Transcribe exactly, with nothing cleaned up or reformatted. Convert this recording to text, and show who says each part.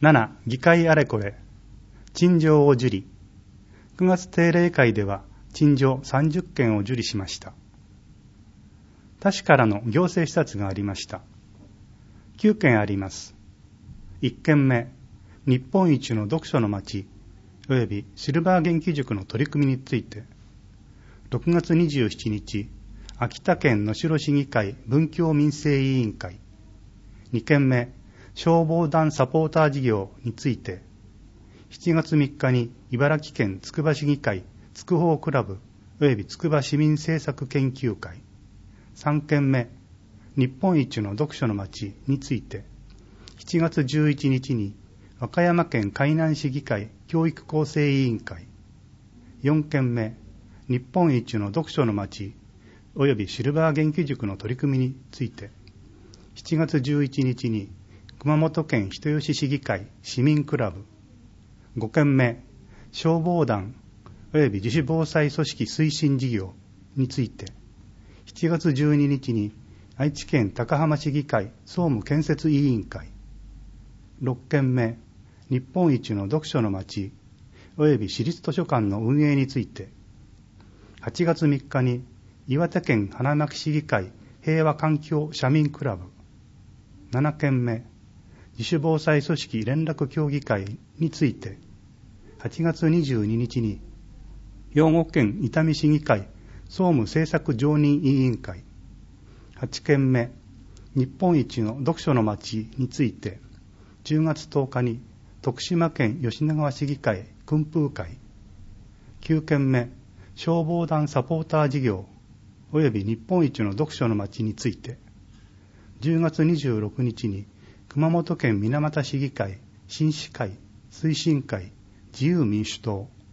Speaker 1: なな議会あれこれ陳情を受理。くがつ定例会では陳情さんじゅっけんを受理しました。他市からの行政視察がありました。きゅうけんあります。いっけんめ、日本一の読書の街およびシルバー元気塾の取り組みについて、ろくがつにじゅうしちにち、秋田県能代市議会文教民生委員会。にけんめ、消防団サポーター事業について、しちがつみっかに茨城県つくば市議会つくほうクラブおよびつくば市民政策研究会。さんけんめ、日本一の読書の街について、しちがつじゅういちにちに和歌山県海南市議会教育構成委員会。よんけんめ、日本一の読書の街およびシルバー元気塾の取り組みについて、しちがつじゅういちにちに熊本県人吉市議会市民クラブ。ごけんめ、消防団および自主防災組織推進事業について、しちがつじゅうににちに愛知県高浜市議会総務建設委員会。ろっけんめ、日本一の読書の街および市立図書館の運営について、はちがつみっかに岩手県花巻市議会平和環境社民クラブ。ななけんめ、自主防災組織連絡協議会について、はちがつにじゅうににちに兵庫県伊丹市議会総務政策常任委員会。はちけんめ、日本一の読書の街について、じゅうがつとおかに徳島県吉野川市議会訓風会。きゅうけんめ、消防団サポーター事業および日本一の読書の街について、じゅうがつにじゅうろくにちに熊本県水俣市議会新市会推進会自由民主党。